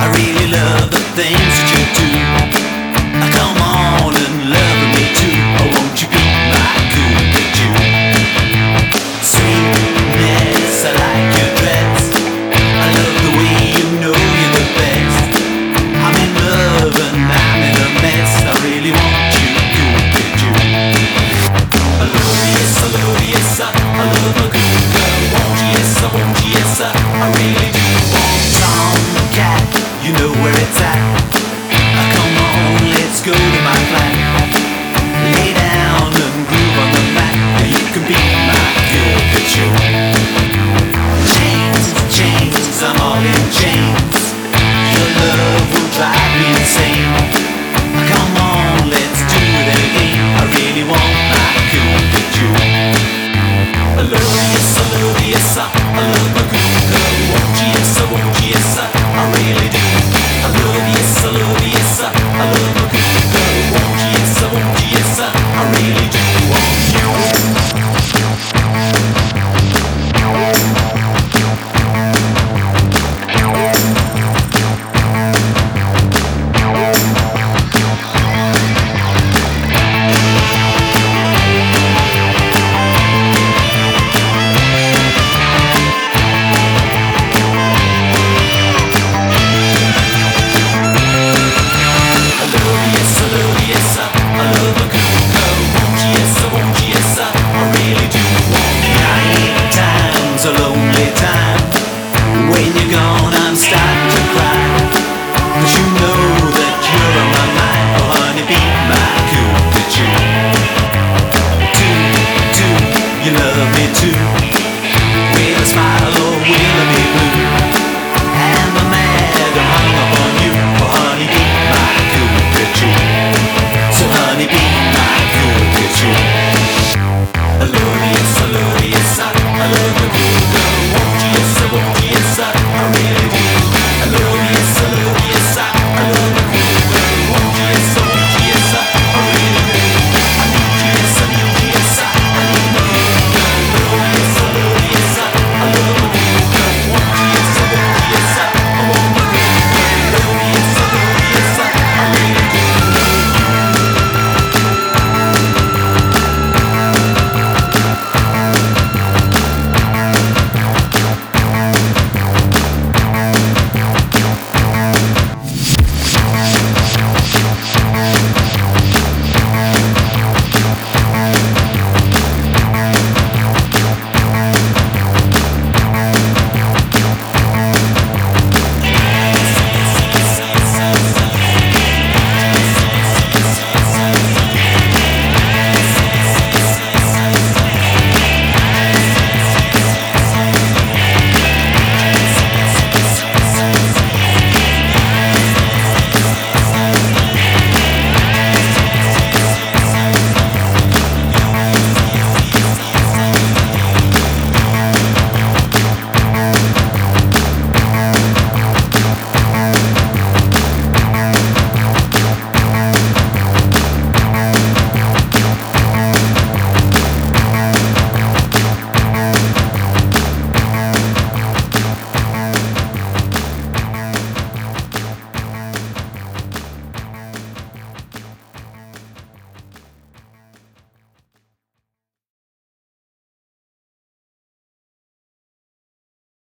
really love the things that you do. Come on and love me too. Won't you be my Cupido? Sweetness, I like your dress. I love the way you know you're the best. I'm in love and I'm in a mess. I really want you, Cupido. I love you, yes, I love you, yes, I love a good girl. Won't you, yes, I won't you, yes, I really do. Tomcat, you know where it's at. Come on, let's go to my flat. Lay down and groove on the mat. You can be my Cupido. Chains, chains, I'm all in chains. Your love will drive me insane. Come on, let's do it again. I really want my Cupido. I love you, yes, I love you, yes, I love a good girl. Won't you, yes, I won't you, yes, I